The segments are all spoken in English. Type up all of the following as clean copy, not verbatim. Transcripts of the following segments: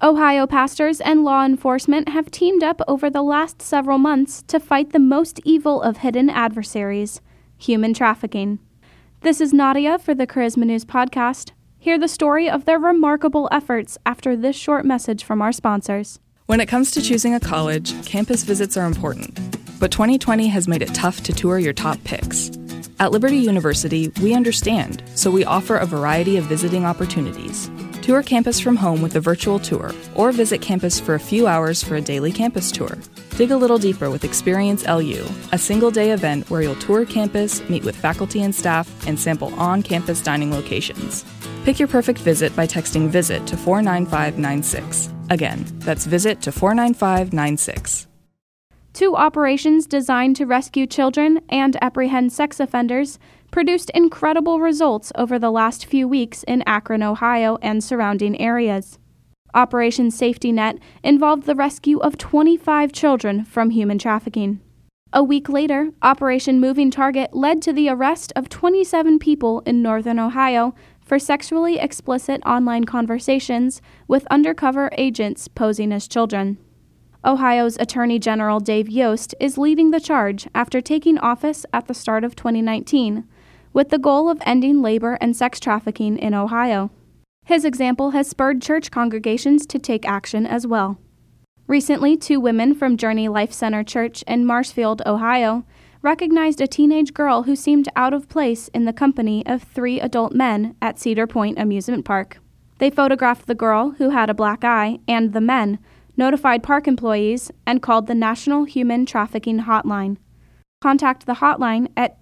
Ohio pastors and law enforcement have teamed up over the last several months to fight the most evil of hidden adversaries, human trafficking. This is Nadia for the Charisma News Podcast. Hear the story of their remarkable efforts after this short message from our sponsors. When it comes to choosing a college, campus visits are important, but 2020 has made it tough to tour your top picks. At Liberty University, we understand, so we offer a variety of visiting opportunities. Tour campus from home with a virtual tour, or visit campus for a few hours for a daily campus tour. Dig a little deeper with Experience LU, a single-day event where you'll tour campus, meet with faculty and staff, and sample on-campus dining locations. Pick your perfect visit by texting VISIT to 49596. Again, that's VISIT to 49596. 2 operations designed to rescue children and apprehend sex offenders produced incredible results over the last few weeks in Akron, Ohio, and surrounding areas. Operation Safety Net involved the rescue of 25 children from human trafficking. A week later, Operation Moving Target led to the arrest of 27 people in northern Ohio for sexually explicit online conversations with undercover agents posing as children. Ohio's Attorney General Dave Yost is leading the charge after taking office at the start of 2019, with the goal of ending labor and sex trafficking in Ohio. His example has spurred church congregations to take action as well. Recently, 2 women from Journey Life Center Church in Marshfield, Ohio, recognized a teenage girl who seemed out of place in the company of 3 adult men at Cedar Point Amusement Park. They photographed the girl, who had a black eye, and the men, notified park employees, and called the National Human Trafficking Hotline. Contact the hotline at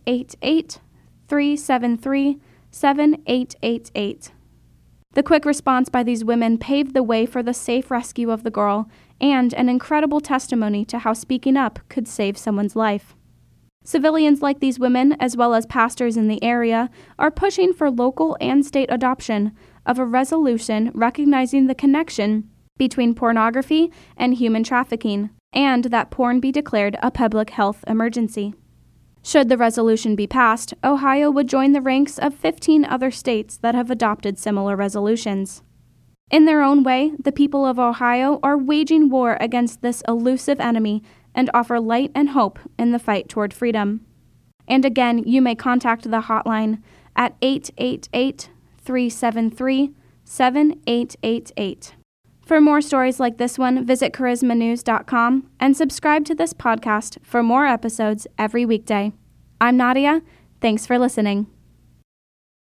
888-373-7888. The quick response by these women paved the way for the safe rescue of the girl and an incredible testimony to how speaking up could save someone's life. Civilians like these women, as well as pastors in the area, are pushing for local and state adoption of a resolution recognizing the connection between pornography and human trafficking, and that porn be declared a public health emergency. Should the resolution be passed, Ohio would join the ranks of 15 other states that have adopted similar resolutions. In their own way, the people of Ohio are waging war against this elusive enemy and offer light and hope in the fight toward freedom. And again, you may contact the hotline at 888-373-7888. For more stories like this one, visit charismanews.com and subscribe to this podcast for more episodes every weekday. I'm Nadia. Thanks for listening.